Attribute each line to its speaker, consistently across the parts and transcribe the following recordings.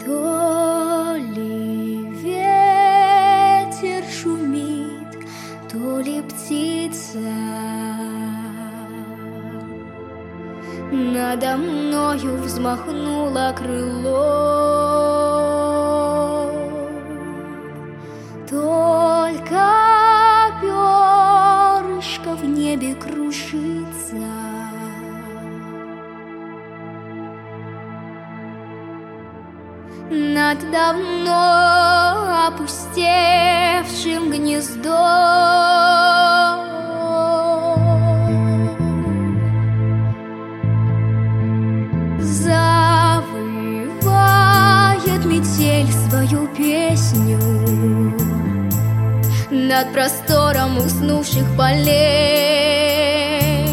Speaker 1: То ли ветер шумит, то ли птица надо мною взмахнула крылом. Только перышко в небе кружится, над давно опустевшим гнездом. Завывает метель свою песню над простором уснувших полей.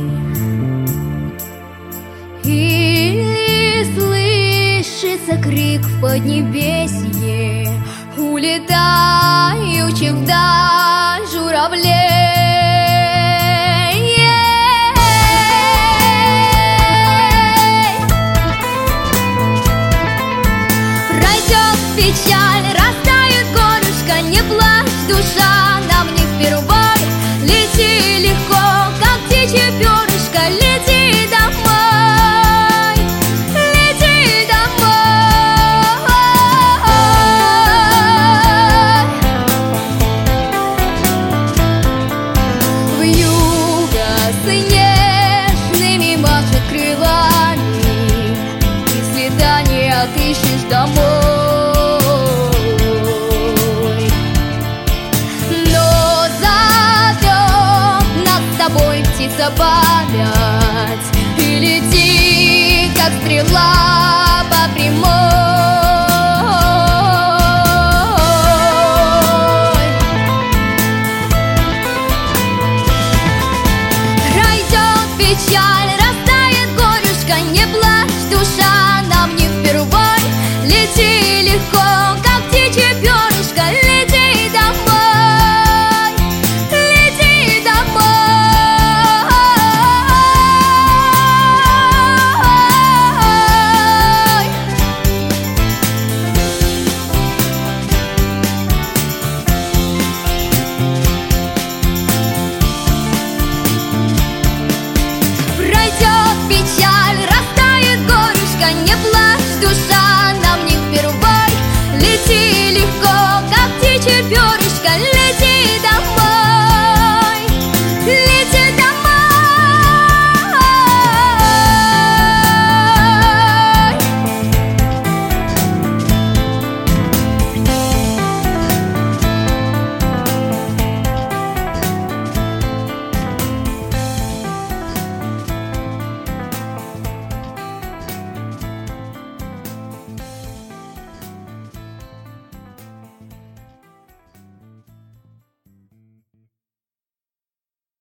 Speaker 1: И слышится крик в поднебесье улетающих вдаль журавлей. Пройдет печаль, растает горюшка, не плачь, душа, нам не впервой. Лети легко, как птичье перышко, лети домой, лети домой. Вьюга снежными машет крылами, и следа не отыщешь домой. Птица память, и лети, как стрела.